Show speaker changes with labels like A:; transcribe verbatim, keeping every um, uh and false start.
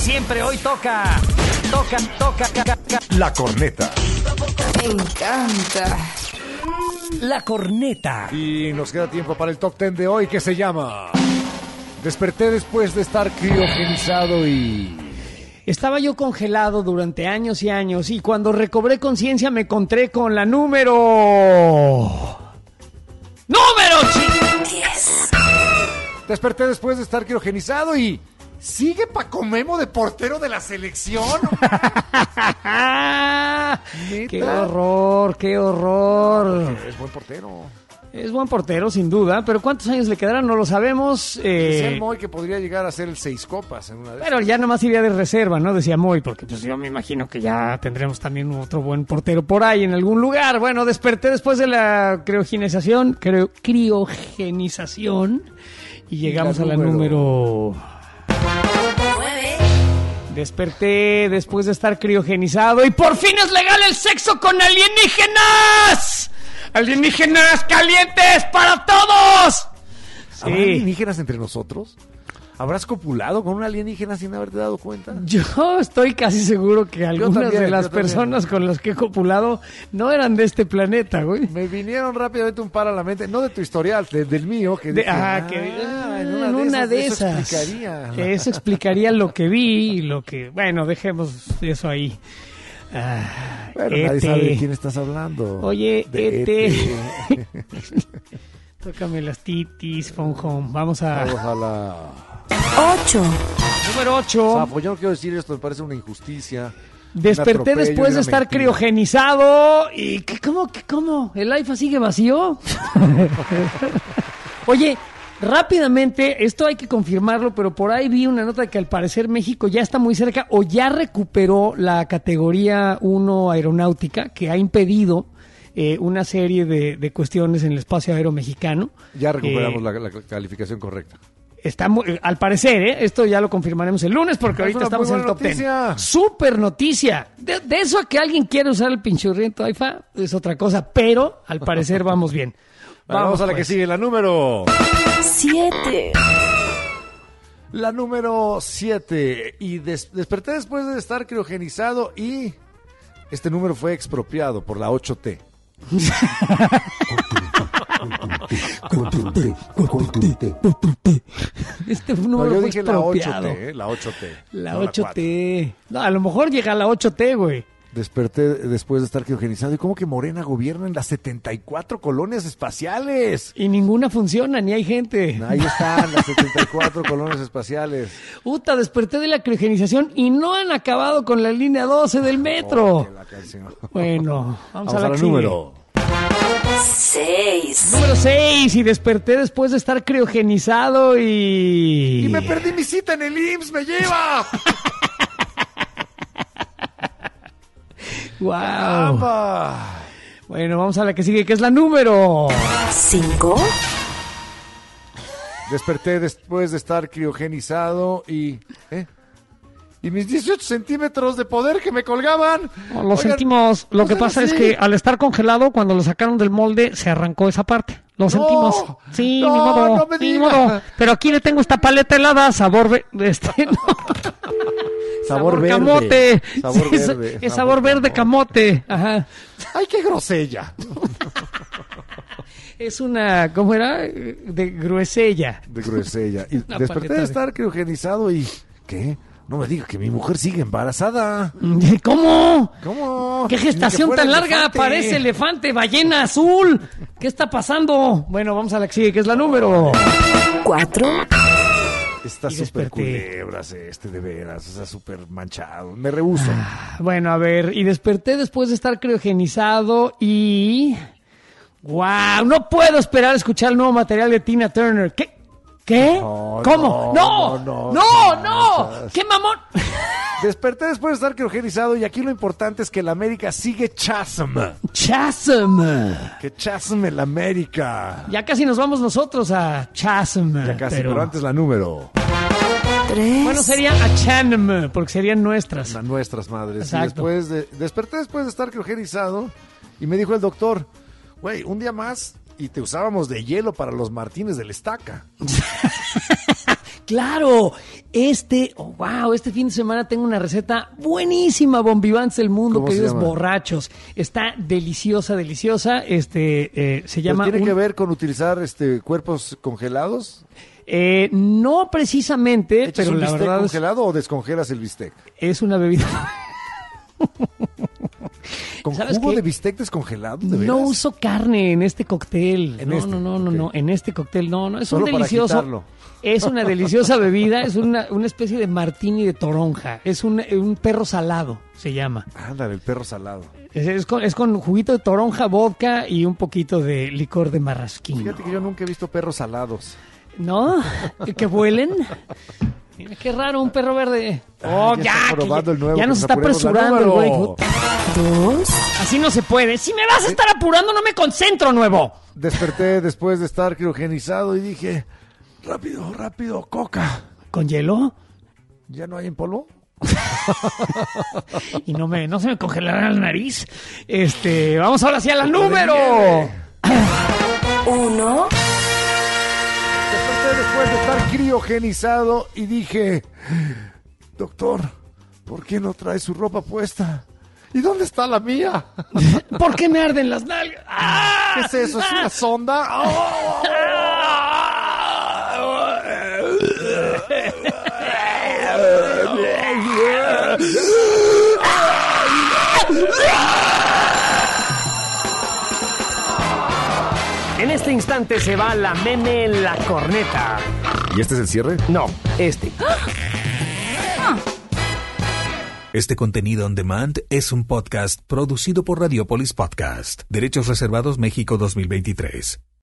A: siempre, hoy toca, toca, toca, toca, toca.
B: La corneta.
C: Me encanta.
A: La corneta.
B: Y nos queda tiempo para el top ten de hoy, que se llama Desperté después de estar criogenizado y...
A: Estaba yo congelado durante años y años y cuando recobré conciencia me encontré con la número... ¡Número diez!
B: Desperté después de estar criogenizado y... ¿Sigue Paco Memo de portero de la selección?
A: ¡Qué horror, qué horror!
B: Es buen portero.
A: Es buen portero, sin duda, pero ¿cuántos años le quedarán? No lo sabemos. Eh...
B: Decía el Moy que podría llegar a ser el seis copas en una de
A: Pero ya nomás iría de reserva, ¿no? Decía Moy, porque pues yo me imagino que ya tendremos también otro buen portero por ahí en algún lugar. Bueno, desperté después de la criogenización, creo, criogenización, y llegamos
B: y la
A: a la número...
C: nueve.
A: Desperté después de estar criogenizado y por fin es legal el sexo con alienígenas. ¡Alienígenas calientes para todos!
B: ¿Habrá
A: Sí.
B: alienígenas entre nosotros? ¿Habrás copulado con un alienígena sin haberte dado cuenta?
A: Yo estoy casi seguro que algunas
B: también,
A: de las
B: yo también.
A: personas con las que he copulado no eran de este planeta, güey.
B: Me vinieron rápidamente un par a la mente, no de tu historial, de- del mío, que
A: De-
B: dije,
A: ah, que
B: ah, en
A: en una de
B: eso
A: esas.
B: explicaría.
A: Eso explicaría lo que vi y lo que... Bueno, dejemos eso ahí. Ah,
B: Pero nadie
A: E T.
B: sabe de quién estás hablando.
A: Oye,
B: De
A: E T.
B: E T.
A: Tócame las titis, phone home. Vamos a...
B: Vamos a la...
C: ocho.
A: Número ocho.
B: Safo, yo no quiero decir esto, me parece una injusticia.
A: Desperté
B: un atropello
A: después
B: y
A: de
B: una
A: estar
B: mentira.
A: criogenizado y... ¿qué, ¿Cómo? ¿Qué, ¿Cómo? ¿El AIFA sigue vacío? Oye, rápidamente, esto hay que confirmarlo, pero por ahí vi una nota de que al parecer México ya está muy cerca o ya recuperó la categoría uno aeronáutica que ha impedido eh, una serie de, de cuestiones en el espacio aéreo mexicano.
B: Ya recuperamos
A: Eh,
B: la, la calificación correcta.
A: Está muy- al parecer, ¿eh? Esto ya lo confirmaremos el lunes porque
B: Es
A: ahorita
B: una
A: estamos
B: muy
A: en el
B: buena
A: top ten.
B: noticia.
A: Super noticia. De, de eso a que alguien quiera usar el pinchurriento AIFA es otra cosa, pero al parecer vamos bien.
B: Vamos, vamos a la
A: pues.
B: que sigue, la número...
C: siete.
B: La número siete. Y des- desperté después de estar criogenizado y... Este número fue expropiado por la ocho T.
A: Este
B: No,
A: número
B: yo
A: fue
B: dije la ocho
A: expropiado.
B: T, ¿eh? La ocho T.
A: La
B: no
A: ocho
B: cuatro.
A: T. No, a lo mejor llega a la ocho T, güey.
B: Desperté después de estar criogenizado. ¿Y cómo que Morena gobierna en las setenta y cuatro colonias espaciales?
A: Y ninguna funciona, ni hay gente.
B: Ahí están las setenta y cuatro colonias espaciales.
A: Uta, desperté de la criogenización y no han acabado con la línea doce del metro.
B: Oh, que la canción.
A: Bueno, vamos,
B: Vamos
A: a
B: a
A: la,
B: la
A: que sigue.
B: número.
C: seis.
A: Número seis, y desperté después de estar criogenizado y...
B: Y me perdí mi cita en el I M S S, ¡me lleva!
A: ¡Wow!
B: ¡Caramba!
A: Bueno, vamos a la que sigue, que es la número...
C: cinco.
B: Desperté después de estar criogenizado y... ¿eh? Y mis dieciocho centímetros de poder que me colgaban.
A: Lo
B: Oigan,
A: sentimos. Lo
B: no
A: que
B: sean
A: pasa es
B: así.
A: que al estar congelado, cuando lo sacaron del molde, se arrancó esa parte. Lo
B: No,
A: sentimos. Sí,
B: no,
A: ni modo.
B: no me
A: ni
B: diga.
A: modo. Pero aquí le tengo esta paleta helada, sabor... ve- Este, no.
B: Sabor verde.
A: camote.
B: Sabor
A: Sí, es-
B: verde.
A: Es, sabor verde camote. Ajá.
B: ¡Ay, qué grosella!
A: Es una... ¿Cómo era? De gruesella.
B: De gruesella. Y
A: Una
B: desperté
A: paleta
B: de
A: de-
B: estar criogenizado y... ¿Qué? No me diga que mi mujer sigue embarazada.
A: ¿Cómo?
B: ¿Cómo?
A: ¿Qué
B: Ni
A: gestación
B: que fuera
A: tan larga?
B: elefante.
A: Parece elefante, ballena azul. ¿Qué está pasando? Bueno, vamos a la que sigue, que es la número...
C: cuatro.
B: Está
A: Y
B: súper
A: desperté.
B: culebras este, de veras. Está súper manchado. Me rehúso.
A: Bueno, a ver, y desperté después de estar criogenizado y... ¡Wow! No puedo esperar a escuchar el nuevo material de Tina Turner. ¿Qué? ¿Qué?
B: No,
A: ¿Cómo?
B: no,
A: ¡No!
B: no,
A: ¡No!
B: no,
A: ¡No!
B: no.
A: ¡Qué mamón!
B: Desperté después de estar criogenizado y aquí lo importante es que el América sigue Chasm.
A: ¡Chasm!
B: Que Chasm el América.
A: Ya casi nos vamos nosotros a Chasm.
B: Ya casi, pero, antes la número.
C: tres.
A: Bueno, sería a Chanm, porque serían nuestras.
B: Las nuestras madres. Y
A: Exacto.
B: después de, desperté después de estar criogenizado y me dijo el doctor, güey, un día más y te usábamos de hielo para los Martínez del Estaca.
A: claro. Este, oh, wow, este fin de semana tengo una receta buenísima, Bombivans del mundo,
B: ¿Cómo se
A: queridos
B: llama?
A: borrachos. Está deliciosa, deliciosa. Este, eh, se llama...
B: ¿Tiene
A: un-
B: que ver con utilizar este cuerpos congelados?
A: Eh, no precisamente,
B: ¿Echas
A: pero
B: un
A: la
B: bistec
A: verdad es,
B: congelado o descongelas el bistec?
A: es una bebida.
B: ¿Con
A: ¿Sabes
B: jugo
A: qué?
B: de bistec descongelado? ¿De
A: No
B: veras?
A: uso carne en este cóctel.
B: En
A: no,
B: este,
A: no, no, no,
B: ok.
A: no, en este cóctel no, no, es
B: Solo
A: un
B: para
A: delicioso.
B: quitarlo.
A: Es una deliciosa bebida, es una, una especie de martini de toronja, es un, un perro salado, se llama.
B: Ándale, el perro salado.
A: Es, es con, es con juguito de toronja, vodka y un poquito de licor de marrasquino.
B: Fíjate que yo nunca he visto perros salados.
A: ¿No? ¿Que vuelen? Mira, qué raro, un perro verde. Oh,
B: ya
A: ya,
B: está
A: que
B: probando
A: ya,
B: el nuevo,
A: ya
B: que
A: nos
B: nos
A: está
B: apuremos. La
A: apresurando el güey.
B: número.
A: Puta,
C: dos,
A: así no se puede. Si me vas a estar apurando, no me concentro, nuevo.
B: Desperté después de estar criogenizado y dije, rápido, rápido, coca.
A: ¿Con hielo?
B: ¿Ya no hay en polvo?
A: Y no me, no se me congelará la nariz. Este, vamos ahora sí a la número.
C: uno,
B: Desperté después de estar criogenizado y dije, doctor, ¿por qué no trae su ropa puesta? ¿Y dónde está la mía?
A: ¿Por qué me arden las nalgas? ¡Ah!
B: ¿Qué es eso? ¿Es una sonda? ¡Oh!
A: En este instante se va la meme en la corneta.
B: ¿Y este es el cierre?
A: No, este.
D: Este contenido on demand es un podcast producido por Radiopolis Podcast. Derechos reservados México dos mil veintitrés.